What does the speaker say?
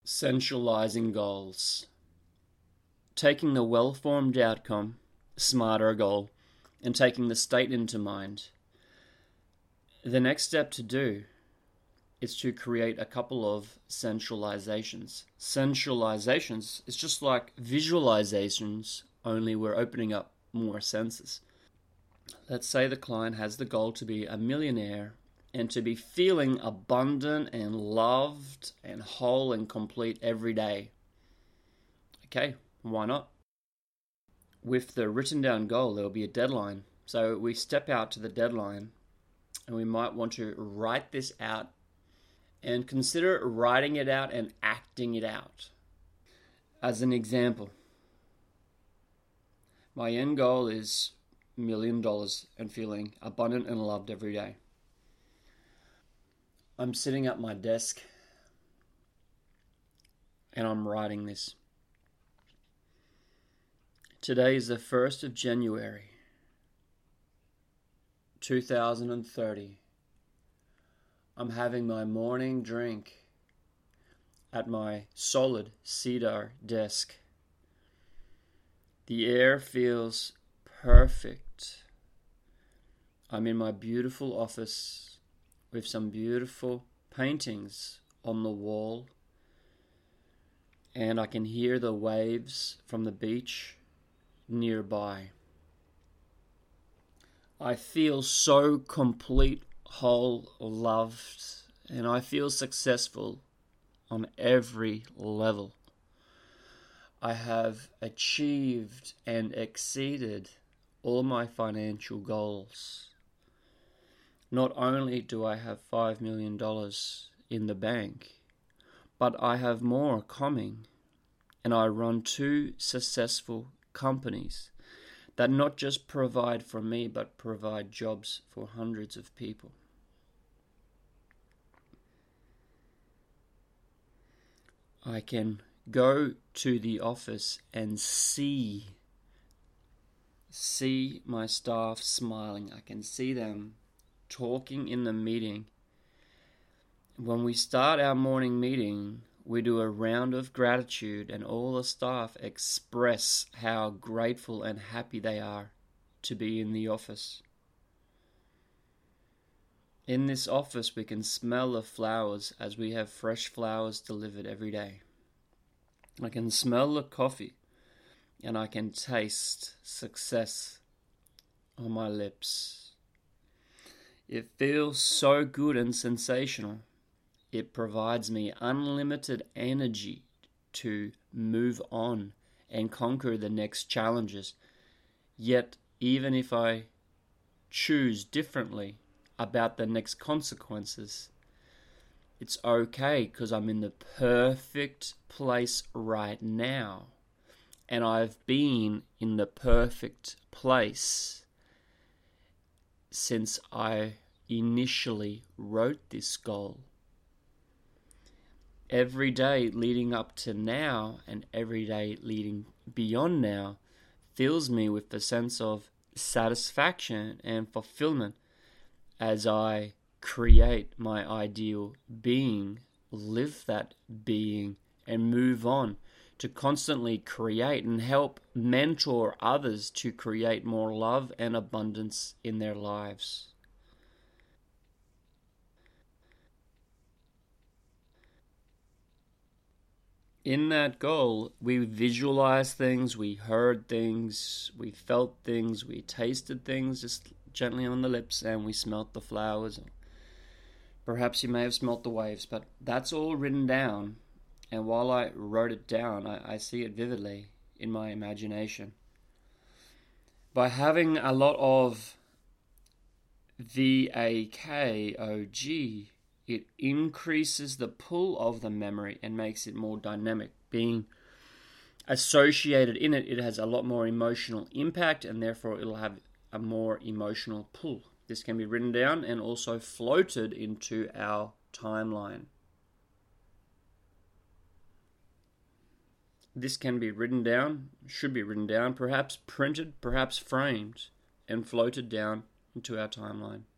Centralizing goals. Taking the well-formed outcome, smarter goal, and taking the state into mind. The next step to do is to create a couple of centralizations. Centralizations is just like visualizations, only we're opening up more senses. Let's say the client has the goal to be a millionaire and to be feeling abundant and loved and whole and complete every day. Okay, why not? With the written down goal, there will be a deadline. So we step out to the deadline and we might want to write this out and consider writing it out and acting it out. As an example, my end goal is $1 million and feeling abundant and loved every day. I'm sitting at my desk and I'm writing this. Today is the 1st of January, 2030. I'm having my morning drink at my solid cedar desk. The air feels perfect. I'm in my beautiful office with some beautiful paintings on the wall, and I can hear the waves from the beach nearby. I feel so complete, whole, loved, and I feel successful on every level. I have achieved and exceeded all my financial goals. Not only do I have $5 million in the bank, but I have more coming, and I run 2 successful companies that not just provide for me, but provide jobs for hundreds of people. I can go to the office and see my staff smiling. I can see them talking in the meeting. When we start our morning meeting, we do a round of gratitude and all the staff express how grateful and happy they are to be in the office. In this office, we can smell the flowers as we have fresh flowers delivered every day. I can smell the coffee and I can taste success on my lips. It feels so good and sensational. It provides me unlimited energy to move on and conquer the next challenges. Yet, even if I choose differently about the next consequences, it's okay because I'm in the perfect place right now. And I've been in the perfect place since I initially wrote this goal. Every day leading up to now and every day leading beyond now fills me with the sense of satisfaction and fulfillment as I create my ideal being, live that being, and move on to constantly create and help mentor others to create more love and abundance in their lives. In that goal, we visualized things, we heard things, we felt things, we tasted things just gently on the lips, and we smelt the flowers. Perhaps you may have smelt the waves, but that's all written down. And while I wrote it down, I see it vividly in my imagination. By having a lot of VAKOG, it increases the pull of the memory and makes it more dynamic. Being associated in it, it has a lot more emotional impact and therefore it'll have a more emotional pull. This can be written down and also floated into our timeline. This can be written down, should be written down, perhaps printed, perhaps framed, and floated down into our timeline.